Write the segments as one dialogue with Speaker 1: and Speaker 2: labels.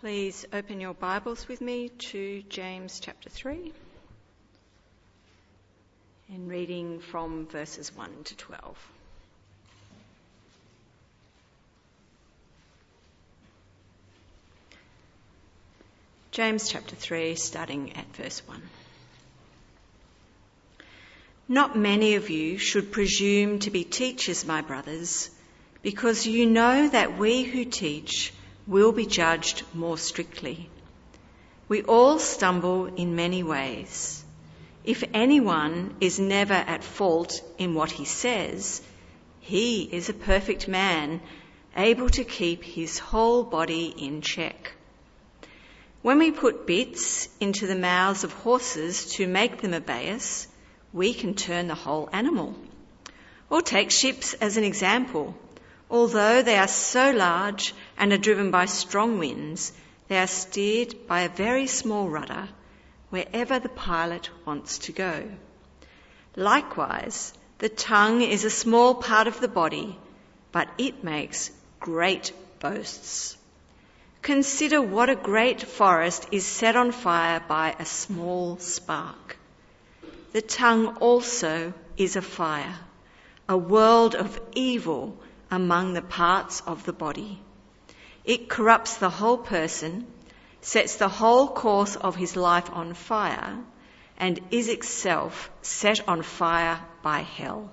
Speaker 1: Please open your Bibles with me to James chapter 3 and reading from verses 1 to 12. James chapter 3, starting at verse 1. Not many of you should presume to be teachers, my brothers, because you know that we who teach will be judged more strictly. We all stumble in many ways. If anyone is never at fault in what he says, he is a perfect man, able to keep his whole body in check. When we put bits into the mouths of horses to make them obey us, we can turn the whole animal. Or take ships as an example. Although they are so large and are driven by strong winds, they are steered by a very small rudder wherever the pilot wants to go. Likewise, the tongue is a small part of the body, but it makes great boasts. Consider what a great forest is set on fire by a small spark. The tongue also is a fire, a world of evil among the parts of the body. It corrupts the whole person, sets the whole course of his life on fire, and is itself set on fire by hell.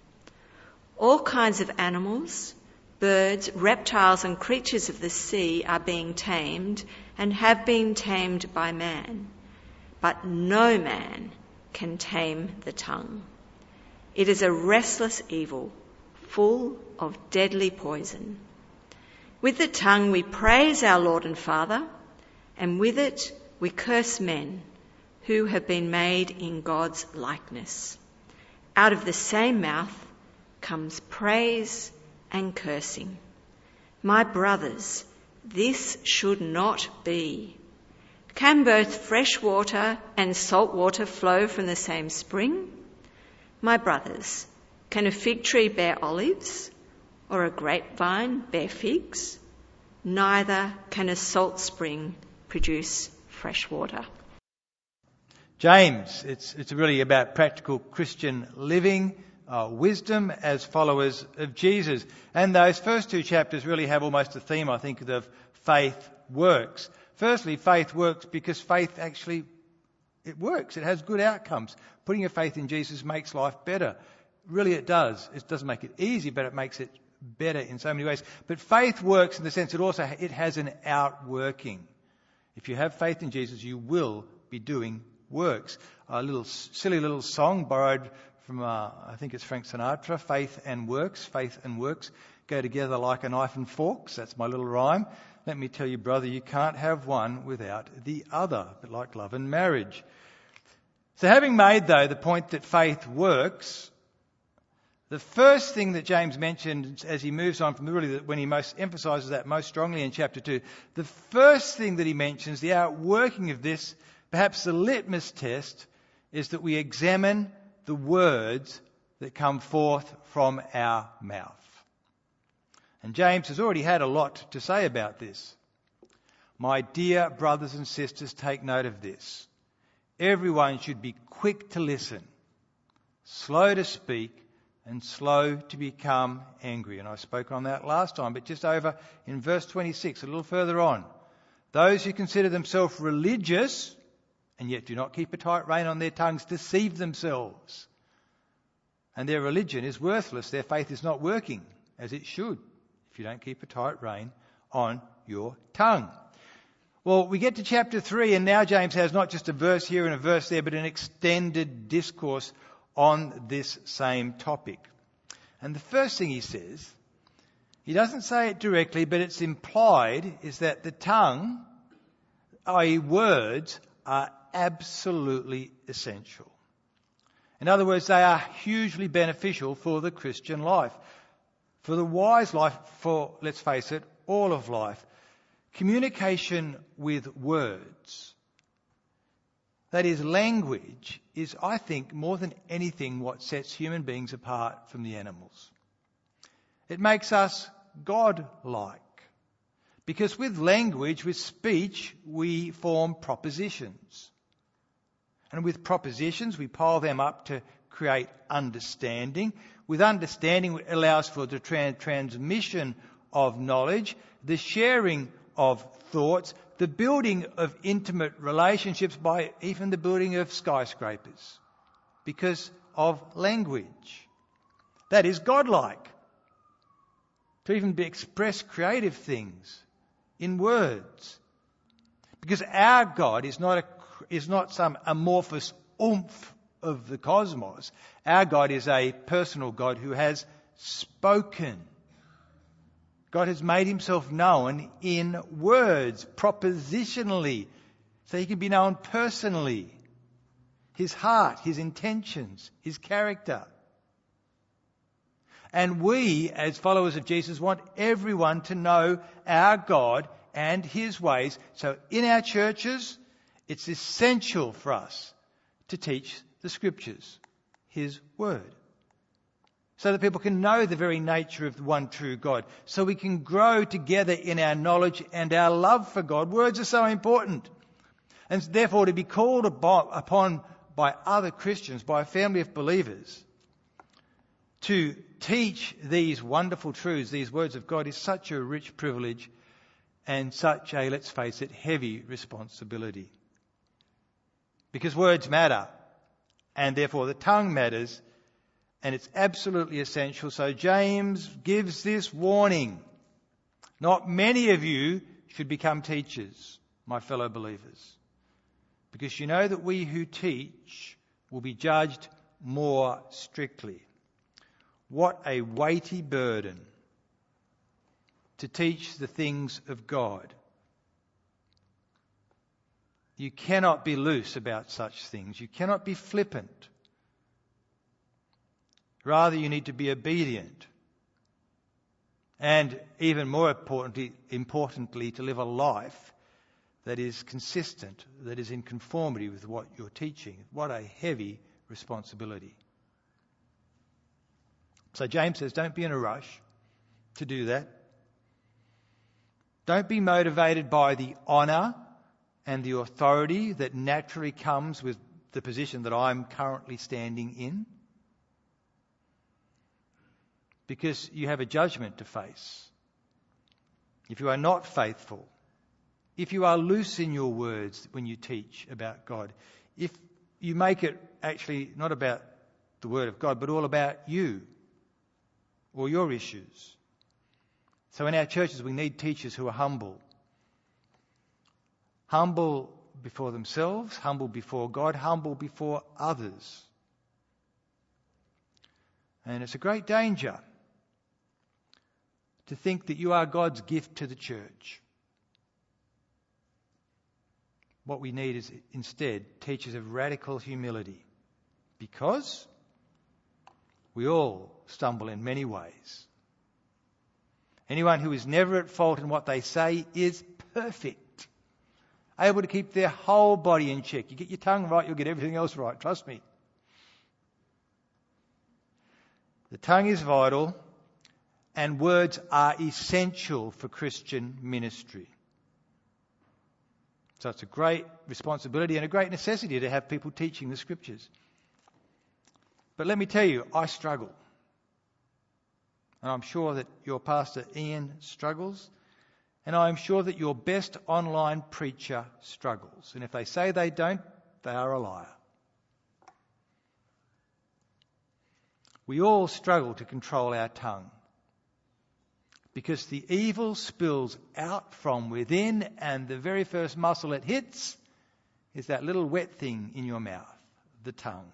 Speaker 1: All kinds of animals, birds, reptiles, and creatures of the sea are being tamed and have been tamed by man, but no man can tame the tongue. It is a restless evil, full of deadly poison. With the tongue we praise our Lord and Father, and with it we curse men who have been made in God's likeness. Out of the same mouth comes praise and cursing. My brothers, this should not be. Can both fresh water and salt water flow from the same spring? My brothers, can a fig tree bear olives, or a grapevine bear figs? Neither can a salt spring produce fresh water.
Speaker 2: James, it's really about practical Christian living, wisdom as followers of Jesus. And those first two chapters really have almost a theme, I think, of faith works. Firstly, faith works because faith actually, it works. It has good outcomes. Putting your faith in Jesus makes life better. Really it does. It doesn't make it easy, but it makes it better in so many ways. But faith works in the sense that also it has an outworking. If you have faith in Jesus, you will be doing works. A little silly little song borrowed from, I think it's Frank Sinatra, faith and works go together like a knife and forks. That's my little rhyme. Let me tell you, brother, you can't have one without the other, but like love and marriage. So having made, though, the point that faith works, the first thing that James mentioned as he moves on from really when he most emphasises that most strongly in chapter 2, the first thing that he mentions, the outworking of this, perhaps the litmus test, is that we examine the words that come forth from our mouth. And James has already had a lot to say about this. My dear brothers and sisters, take note of this. Everyone should be quick to listen, slow to speak, and slow to become angry. And I spoke on that last time, but just over in verse 26, a little further on. Those who consider themselves religious and yet do not keep a tight rein on their tongues deceive themselves. And their religion is worthless. Their faith is not working as it should if you don't keep a tight rein on your tongue. Well, we get to chapter 3 and now James has not just a verse here and a verse there, but an extended discourse on this same topic. And the first thing he says, he doesn't say it directly, but it's implied, is that the tongue, i.e. words, are absolutely essential. In other words, they are hugely beneficial for the Christian life, for the wise life, for, let's face it, all of life. Communication with words, that is, language, is, I think, more than anything what sets human beings apart from the animals. It makes us God-like. Because with language, with speech, we form propositions. And with propositions, we pile them up to create understanding. With understanding, it allows for the transmission of knowledge, the sharing of thoughts, the building of intimate relationships, by even the building of skyscrapers, because of language. That is godlike. To even express creative things in words. Because our God is not some amorphous oomph of the cosmos. Our God is a personal God who has spoken. God has made himself known in words, propositionally, so he can be known personally. His heart, his intentions, his character. And we, as followers of Jesus, want everyone to know our God and his ways. So in our churches, it's essential for us to teach the Scriptures, his word, so that people can know the very nature of the one true God, so we can grow together in our knowledge and our love for God. Words are so important. And therefore to be called upon by other Christians, by a family of believers, to teach these wonderful truths, these words of God, is such a rich privilege and such a, let's face it, heavy responsibility. Because words matter, and therefore the tongue matters, and it's absolutely essential. So James gives this warning. Not many of you should become teachers, my fellow believers, because you know that we who teach will be judged more strictly. What a weighty burden to teach the things of God. You cannot be loose about such things. You cannot be flippant. Rather, you need to be obedient. And even more importantly, to live a life that is consistent, that is in conformity with what you're teaching. What a heavy responsibility. So James says, don't be in a rush to do that. Don't be motivated by the honour and the authority that naturally comes with the position that I'm currently standing in, because you have a judgment to face. If you are not faithful, if you are loose in your words when you teach about God, if you make it actually not about the Word of God, but all about you or your issues. So in our churches we need teachers who are humble. Humble before themselves, humble before God, humble before others. And it's a great danger to think that you are God's gift to the church. What we need is instead teachers of radical humility, because we all stumble in many ways. Anyone who is never at fault in what they say is perfect, able to keep their whole body in check. You get your tongue right, you'll get everything else right, trust me. The tongue is vital, and words are essential for Christian ministry. So it's a great responsibility and a great necessity to have people teaching the Scriptures. But let me tell you, I struggle. And I'm sure that your pastor Ian struggles. And I'm sure that your best online preacher struggles. And if they say they don't, they are a liar. We all struggle to control our tongue, because the evil spills out from within, and the very first muscle it hits is that little wet thing in your mouth, the tongue.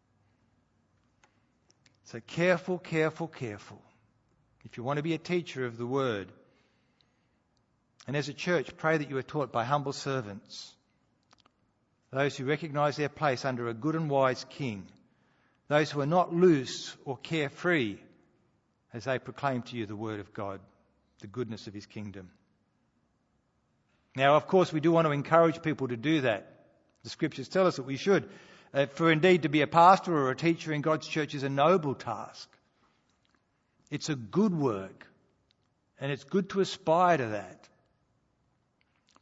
Speaker 2: So careful, careful, careful. If you want to be a teacher of the Word. And as a church, pray that you are taught by humble servants, those who recognise their place under a good and wise King, those who are not loose or carefree as they proclaim to you the Word of God, the goodness of His kingdom. Now, of course, we do want to encourage people to do that. The Scriptures tell us that we should. For indeed to be a pastor or a teacher in God's church is a noble task. It's a good work, and it's good to aspire to that.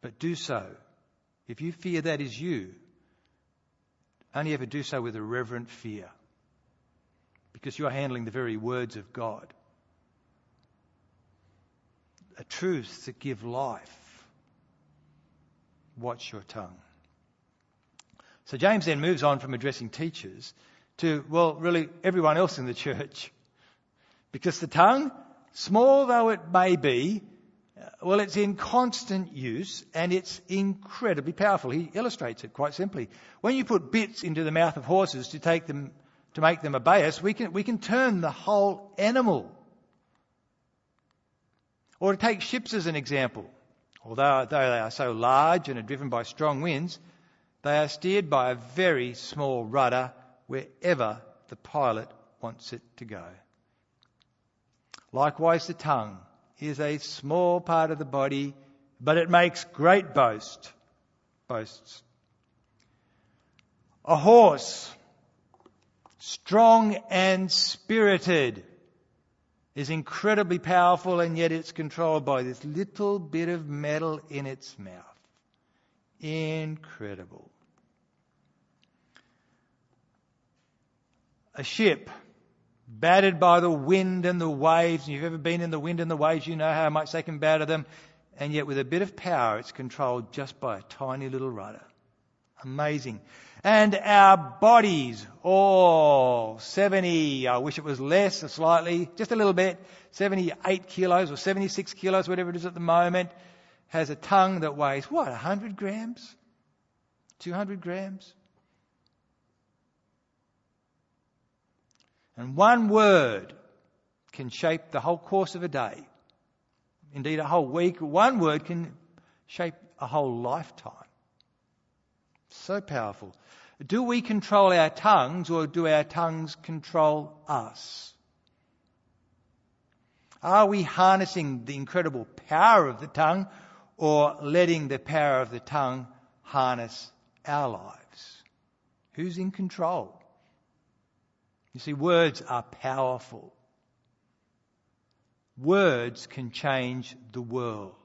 Speaker 2: But do so. If you fear that is you, only ever do so with a reverent fear, because you are handling the very words of God. A truth that give life. Watch your tongue. So James then moves on from addressing teachers to, well, really everyone else in the church. Because the tongue, small though it may be, well, it's in constant use and it's incredibly powerful. He illustrates it quite simply. When you put bits into the mouth of horses to make them obey us, we can turn the whole animal. Or to take ships as an example. Although they are so large and are driven by strong winds, they are steered by a very small rudder wherever the pilot wants it to go. Likewise, the tongue is a small part of the body, but it makes great boasts. A horse, strong and spirited, is incredibly powerful, and yet it's controlled by this little bit of metal in its mouth. Incredible. A ship, battered by the wind and the waves. And if you've ever been in the wind and the waves, you know how much they can batter them. And yet with a bit of power, it's controlled just by a tiny little rudder. Amazing. And our bodies, 70, I wish it was less, slightly, just a little bit, 78 kilos or 76 kilos, whatever it is at the moment, has a tongue that weighs, 100 grams? 200 grams? And one word can shape the whole course of a day. Indeed, a whole week. One word can shape a whole lifetime. So powerful. Do we control our tongues, or do our tongues control us? Are we harnessing the incredible power of the tongue, or letting the power of the tongue harness our lives? Who's in control? You see, words are powerful. Words can change the world.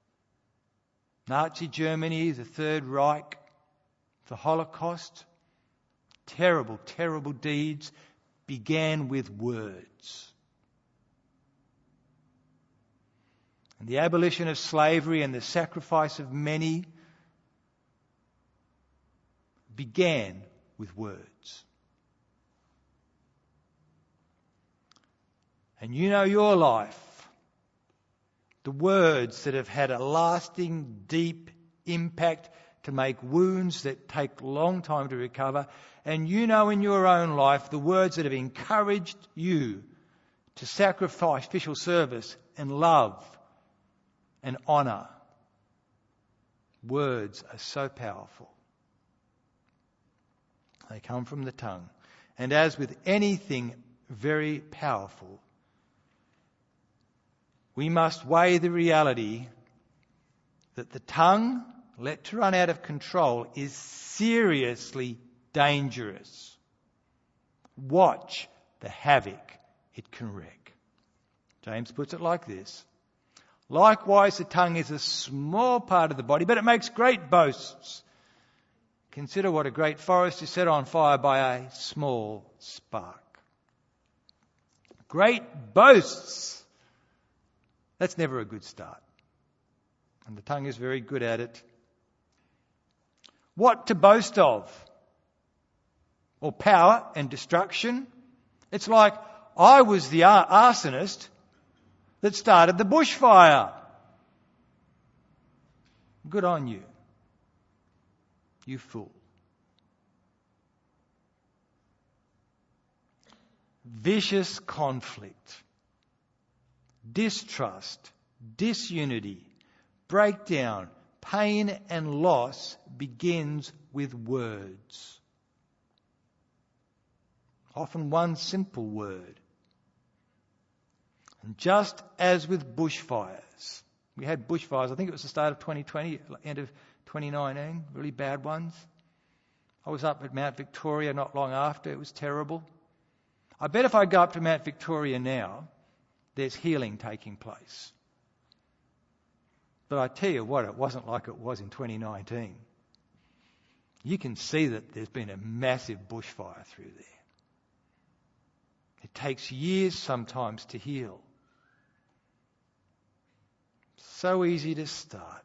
Speaker 2: Nazi Germany, the Third Reich, the Holocaust, terrible, terrible deeds began with words. And the abolition of slavery and the sacrifice of many began with words. And you know your life, the words that have had a lasting, deep impact to make wounds that take a long time to recover. And you know in your own life the words that have encouraged you to sacrifice sacrificial service and love and honour. Words are so powerful. They come from the tongue. And as with anything very powerful, we must weigh the reality that the tongue, let to run out of control, is seriously dangerous. Watch the havoc it can wreak. James puts it like this. Likewise, the tongue is a small part of the body, but it makes great boasts. Consider what a great forest is set on fire by a small spark. Great boasts. That's never a good start. And the tongue is very good at it. What to boast of? Or power and destruction? It's like, I was the arsonist that started the bushfire. Good on you. You fool. Vicious conflict, distrust, disunity, breakdown, pain and loss begins with words. Often one simple word. And just as with bushfires, we had bushfires, I think it was the start of 2020, end of 2019, really bad ones. I was up at Mount Victoria not long after, it was terrible. I bet if I go up to Mount Victoria now, there's healing taking place. But I tell you what, it wasn't like it was in 2019. You can see that there's been a massive bushfire through there. It takes years sometimes to heal. So easy to start.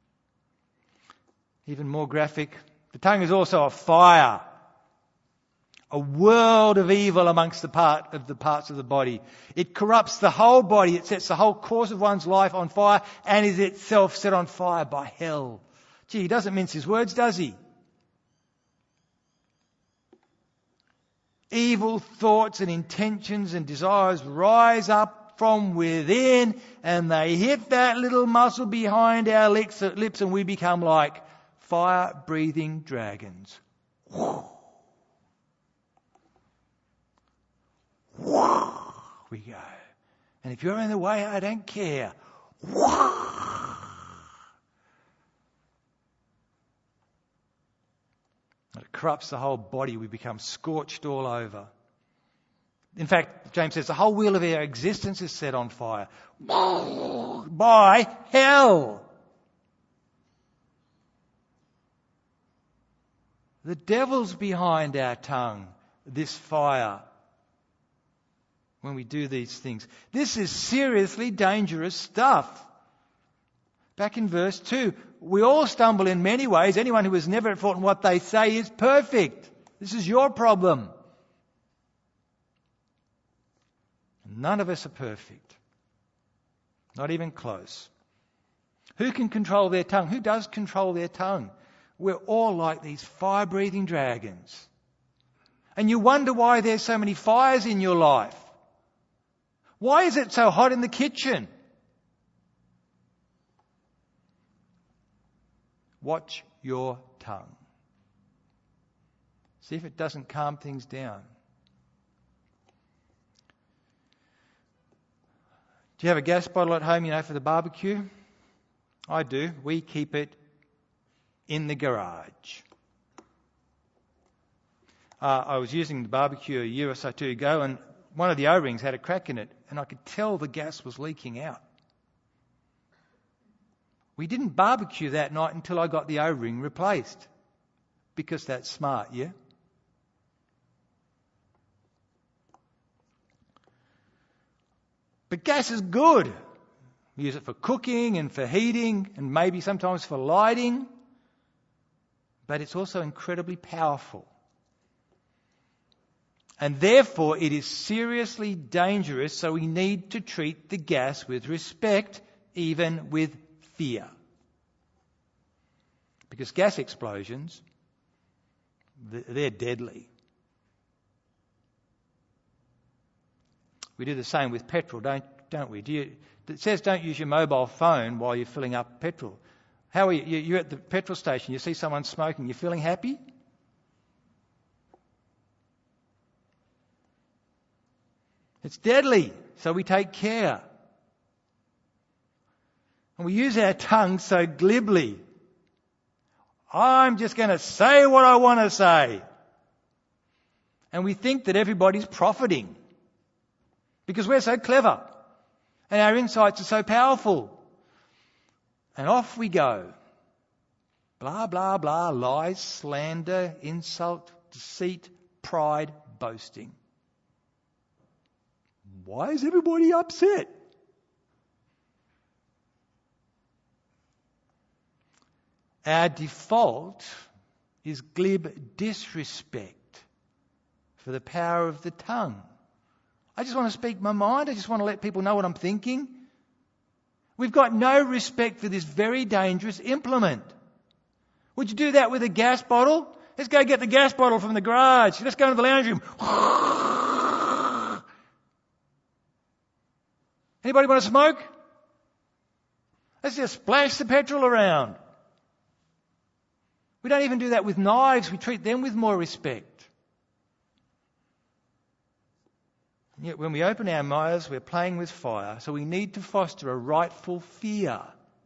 Speaker 2: Even more graphic, the tongue is also a fire. A world of evil amongst the parts of the body. It corrupts the whole body. It sets the whole course of one's life on fire and is itself set on fire by hell. Gee, he doesn't mince his words, does he? Evil thoughts and intentions and desires rise up from within and they hit that little muscle behind our lips and we become like fire-breathing dragons. We go. And if you're in the way, I don't care. It corrupts the whole body. We become scorched all over. In fact, James says the whole wheel of our existence is set on fire by hell. The devil's behind our tongue, this fire. When we do these things. This is seriously dangerous stuff. Back in verse 2, we all stumble in many ways. Anyone who is never at fault in what they say is perfect. This is your problem. None of us are perfect. Not even close. Who can control their tongue? Who does control their tongue? We're all like these fire-breathing dragons. And you wonder why there's so many fires in your life. Why is it so hot in the kitchen? Watch your tongue. See if it doesn't calm things down. Do you have a gas bottle at home, for the barbecue? I do. We keep it in the garage. I was using the barbecue a year or so ago and one of the O-rings had a crack in it and I could tell the gas was leaking out. We didn't barbecue that night until I got the O-ring replaced. Because that's smart, yeah? But gas is good. We use it for cooking and for heating and maybe sometimes for lighting. But it's also incredibly powerful. And therefore it is seriously dangerous, so we need to treat the gas with respect, even with fear. Because gas explosions, they're deadly. We do the same with petrol, don't we? It says don't use your mobile phone while you're filling up petrol. How are you? You're at the petrol station, you see someone smoking, you're feeling happy? It's deadly, so we take care. And we use our tongue so glibly. I'm just going to say what I want to say. And we think that everybody's profiting. Because we're so clever. And our insights are so powerful. And off we go. Blah, blah, blah, lies, slander, insult, deceit, pride, boasting. Why is everybody upset? Our default is glib disrespect for the power of the tongue. I just want to speak my mind. I just want to let people know what I'm thinking. We've got no respect for this very dangerous implement. Would you do that with a gas bottle? Let's go get the gas bottle from the garage. Let's go into the lounge room. Anybody want to smoke? Let's just splash the petrol around. We don't even do that with knives. We treat them with more respect. And yet when we open our mouths, we're playing with fire. So we need to foster a rightful fear.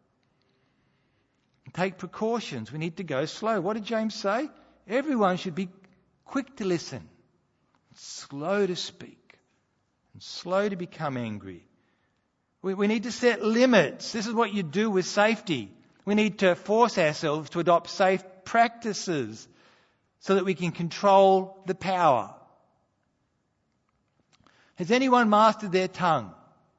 Speaker 2: And take precautions. We need to go slow. What did James say? Everyone should be quick to listen, slow to speak, and slow to become angry. We need to set limits. This is what you do with safety. We need to force ourselves to adopt safe practices so that we can control the power. Has anyone mastered their tongue?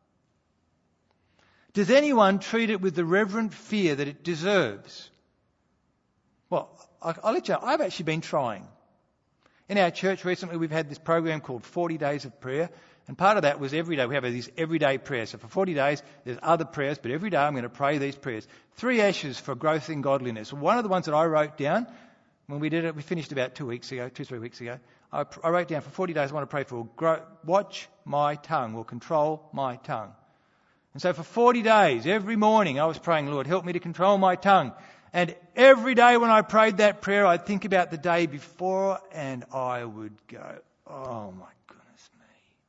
Speaker 2: Does anyone treat it with the reverent fear that it deserves? Well, I'll let you know, I've actually been trying. In our church recently, we've had this program called 40 Days of Prayer. And part of that was every day. We have these everyday prayers. So for 40 days, there's other prayers, but every day I'm going to pray these prayers. 3 ashes for growth in godliness. One of the ones that I wrote down, when we did it, we finished about 3 weeks ago. I wrote down for 40 days, I want to pray for watch my tongue, or control my tongue. And so for 40 days, every morning, I was praying, Lord, help me to control my tongue. And every day when I prayed that prayer, I'd think about the day before and I would go, oh my goodness me.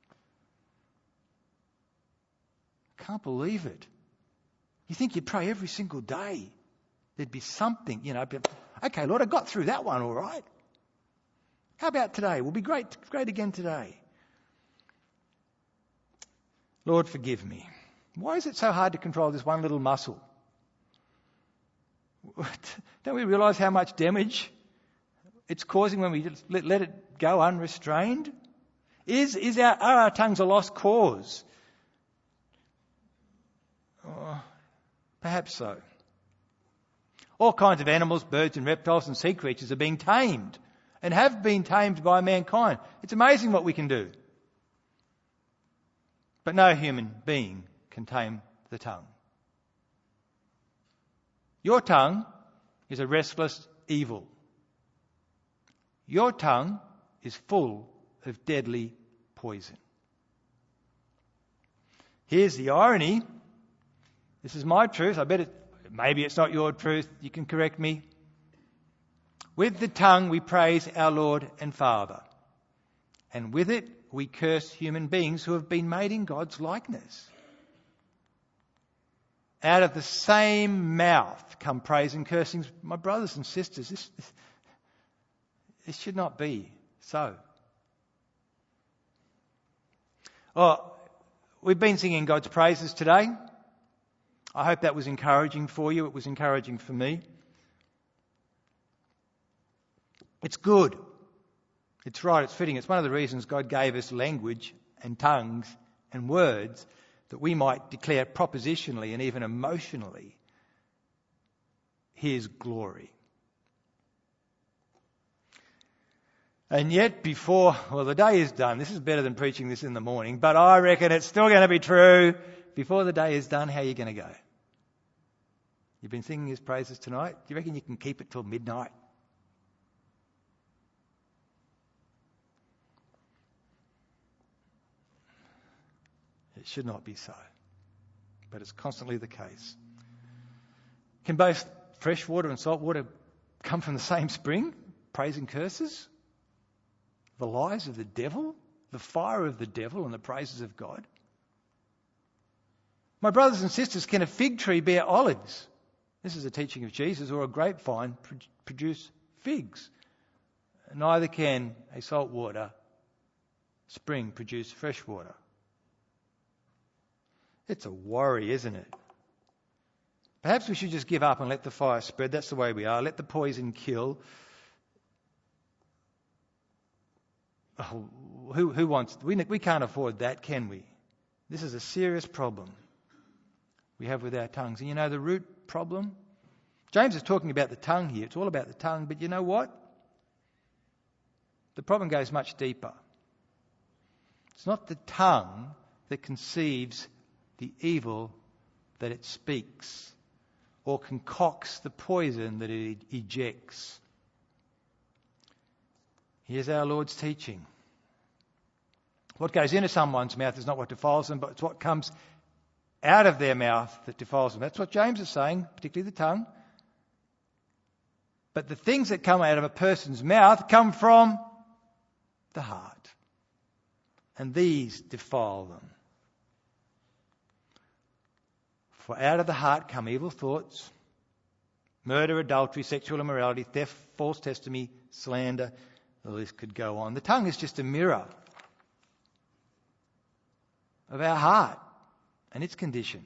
Speaker 2: I can't believe it. You think you'd pray every single day. There'd be something, okay, Lord, I got through that one all right. How about today? We'll be great again today. Lord, forgive me. Why is it so hard to control this one little muscle? Don't we realise how much damage it's causing when we just let it go unrestrained? Are our tongues a lost cause? Perhaps so. All kinds of animals, birds and reptiles and sea creatures are being tamed and have been tamed by mankind. It's amazing what we can do. But no human being can tame the tongue. Your tongue is a restless evil. Your tongue is full of deadly poison. Here's the irony. This is my truth. Maybe it's not your truth. You can correct me. With the tongue we praise our Lord and Father. And with it we curse human beings who have been made in God's likeness. Out of the same mouth come praise and cursings. My brothers and sisters, this should not be so. We've been singing God's praises today. I hope that was encouraging for you. It was encouraging for me. It's good. It's right. It's fitting. It's one of the reasons God gave us language and tongues and words, that we might declare propositionally and even emotionally His glory. And yet the day is done. This is better than preaching this in the morning, but I reckon it's still going to be true. Before the day is done, how are you going to go? You've been singing His praises tonight. Do you reckon you can keep it till midnight? It should not be so, but it's constantly the case. Can both fresh water and salt water come from the same spring? Praise and curses? The lies of the devil? The fire of the devil and the praises of God? My brothers and sisters, can a fig tree bear olives? This is a teaching of Jesus. Or a grapevine produce figs? Neither can a saltwater spring produce fresh water. It's a worry, isn't it? Perhaps we should just give up and let the fire spread. That's the way we are. Let the poison kill. Oh, who wants... We can't afford that, can we? This is a serious problem we have with our tongues. And you know the root problem? James is talking about the tongue here. It's all about the tongue. But you know what? The problem goes much deeper. It's not the tongue that conceives the evil that it speaks or concocts the poison that it ejects. Here's our Lord's teaching. What goes into someone's mouth is not what defiles them, but it's what comes out of their mouth that defiles them. That's what James is saying, particularly the tongue. But the things that come out of a person's mouth come from the heart. And these defile them. For out of the heart come evil thoughts, murder, adultery, sexual immorality, theft, false testimony, slander. The list could go on. The tongue is just a mirror of our heart. and its condition.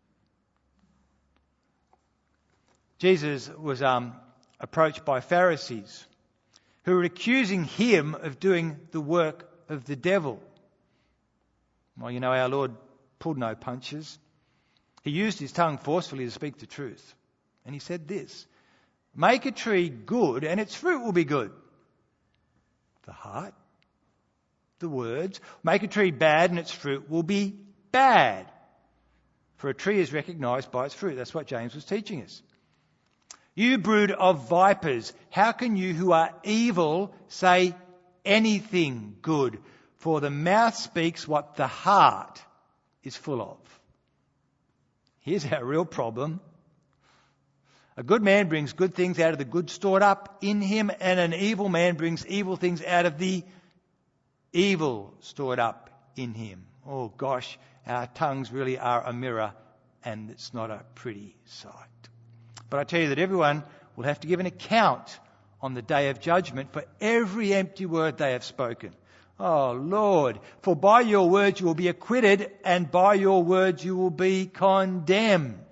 Speaker 2: Jesus was approached by Pharisees who were accusing him of doing the work of the devil. Well, you know, our Lord pulled no punches. He used his tongue forcefully to speak the truth. And he said this, "Make a tree good and its fruit will be good." The heart, the words. "Make a tree bad and its fruit will be bad. For a tree is recognised by its fruit." That's what James was teaching us. "You brood of vipers, how can you who are evil say anything good? For the mouth speaks what the heart is full of." Here's our real problem. A good man brings good things out of the good stored up in him, and an evil man brings evil things out of the evil stored up in him. Oh gosh, our tongues really are a mirror, and it's not a pretty sight. But I tell you that everyone will have to give an account on the day of judgment for every empty word they have spoken. Oh Lord, for by your words you will be acquitted, and by your words you will be condemned.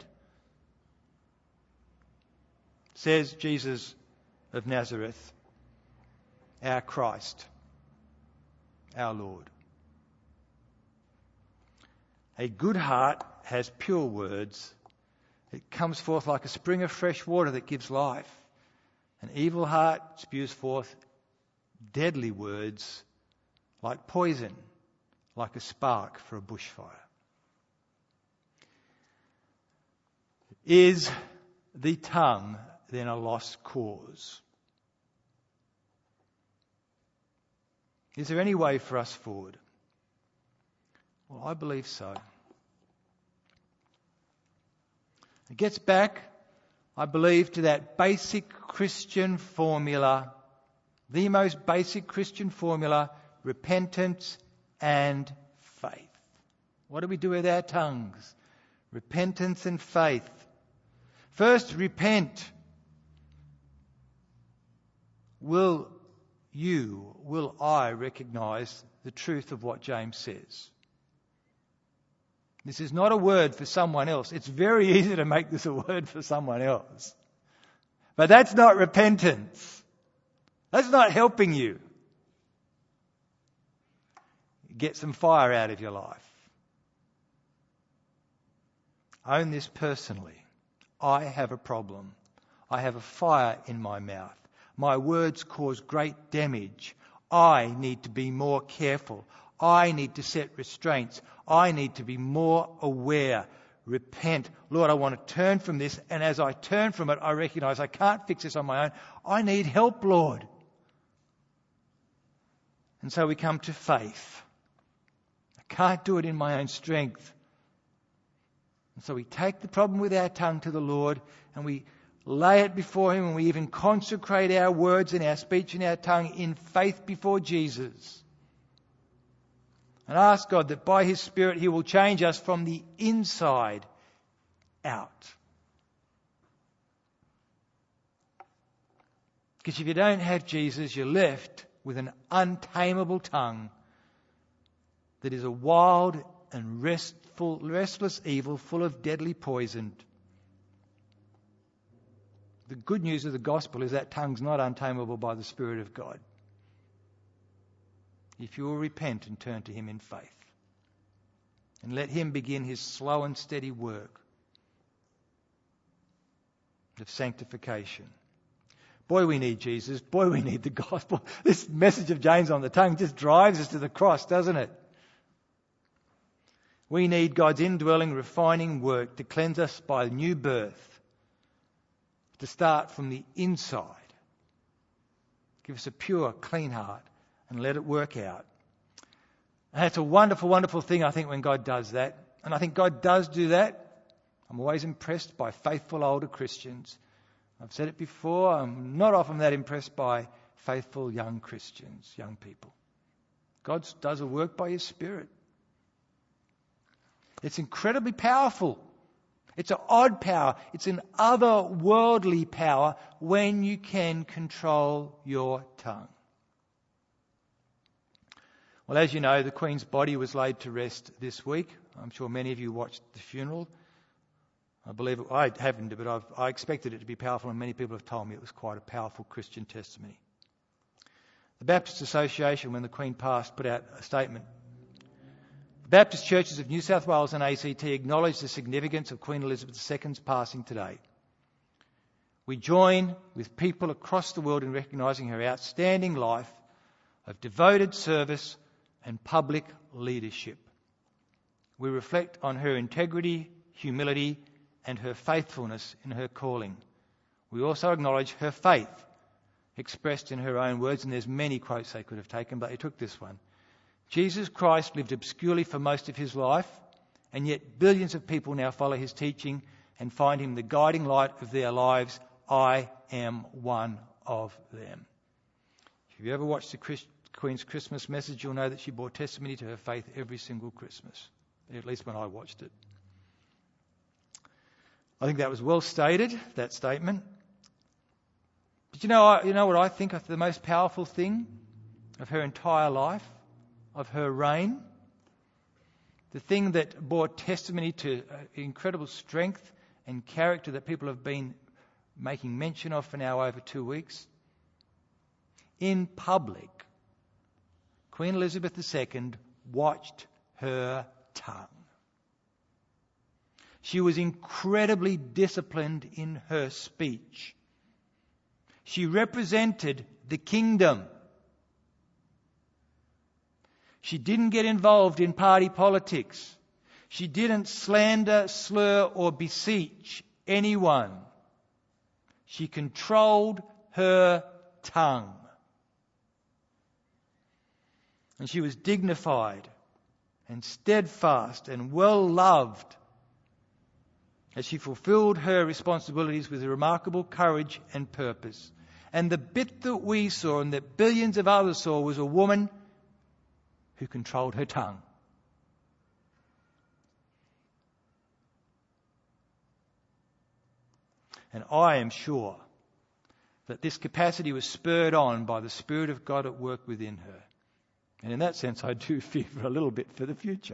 Speaker 2: Says Jesus of Nazareth, our Christ, our Lord. A good heart has pure words. It comes forth like a spring of fresh water that gives life. An evil heart spews forth deadly words like poison, like a spark for a bushfire. Is the tongue then a lost cause? Is there any way for us forward? Well, I believe so. It gets back, I believe, to that basic Christian formula, the most basic Christian formula: repentance and faith. What do we do with our tongues? Repentance and faith. First, repent. Will I recognise the truth of what James says? This is not a word for someone else. It's very easy to make this a word for someone else. But that's not repentance. That's not helping you get some fire out of your life. Own this personally. I have a problem. I have a fire in my mouth. My words cause great damage. I need to be more careful. I need to set restraints. I need to be more aware. Repent. Lord, I want to turn from this, and as I turn from it, I recognise I can't fix this on my own. I need help, Lord. And so we come to faith. I can't do it in my own strength. And so we take the problem with our tongue to the Lord, and we lay it before Him, and we even consecrate our words and our speech and our tongue in faith before Jesus. And ask God that by His Spirit He will change us from the inside out. Because if you don't have Jesus, you're left with an untamable tongue that is a wild and restless evil full of deadly poison. The good news of the gospel is that tongue's not untamable by the Spirit of God. If you will repent and turn to Him in faith, and let Him begin His slow and steady work of sanctification. Boy, we need Jesus. Boy, we need the gospel. This message of James on the tongue just drives us to the cross, doesn't it? We need God's indwelling, refining work to cleanse us by new birth, to start from the inside. Give us a pure, clean heart and let it work out. And it's a wonderful, wonderful thing, I think, when God does that. And I think God does do that. I'm always impressed by faithful older Christians. I've said it before, I'm not often that impressed by faithful young Christians, young people. God does a work by His Spirit. It's incredibly powerful. It's an odd power. It's an otherworldly power when you can control your tongue. Well, as you know, the Queen's body was laid to rest this week I'm sure many of you watched the funeral. I believe I haven't, but I expected it to be powerful, and many people have told me it was quite a powerful Christian testimony. The Baptist Association, when the Queen passed, put out a statement. The Baptist churches of New South Wales and ACT acknowledge the significance of Queen Elizabeth II's passing today. We join with people across the world in recognising her outstanding life of devoted service and public leadership. We reflect on her integrity, humility, and her faithfulness in her calling. We also acknowledge her faith, expressed in her own words, and there's many quotes they could have taken, but they took this one. Jesus Christ lived obscurely for most of his life, and yet billions of people now follow his teaching and find him the guiding light of their lives. I am one of them. If you've ever watched the Queen's Christmas message, you'll know that she bore testimony to her faith every single Christmas, at least when I watched it. I think that was well stated, that statement. But you know what I think of the most powerful thing of her entire life, of her reign? The thing that bore testimony to incredible strength and character that people have been making mention of for now over 2 weeks. In public, Queen Elizabeth II watched her tongue. She was incredibly disciplined in her speech. She represented the kingdom. She didn't get involved in party politics. She didn't slander, slur, or beseech anyone. She controlled her tongue. And she was dignified and steadfast and well loved as she fulfilled her responsibilities with remarkable courage and purpose. And the bit that we saw and that billions of others saw was a woman who controlled her tongue. And I am sure that this capacity was spurred on by the Spirit of God at work within her. And in that sense, I do fear for a little bit for the future.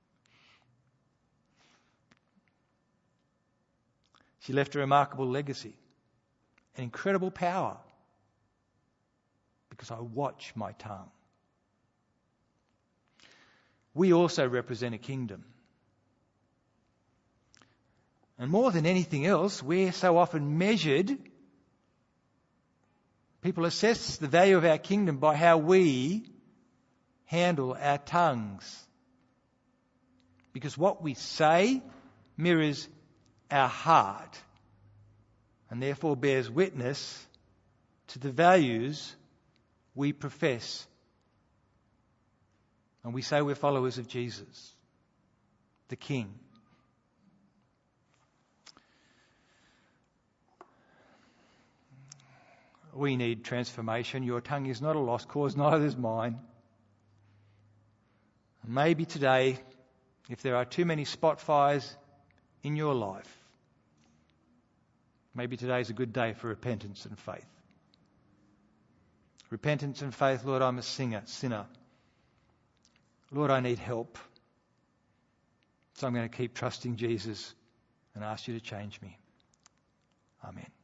Speaker 2: She left a remarkable legacy, an incredible power, because I watch my tongue. We also represent a kingdom. And more than anything else, we're so often measured. People assess the value of our kingdom by how we handle our tongues. Because what we say mirrors our heart and therefore bears witness to the values we profess. And we say we're followers of Jesus, the King. We need transformation. Your tongue is not a lost cause, neither is mine. Maybe today, if there are too many spot fires in your life, maybe today is a good day for repentance and faith. Repentance and faith. Lord, I'm a sinner. Lord, I need help. So I'm going to keep trusting Jesus and ask you to change me. Amen.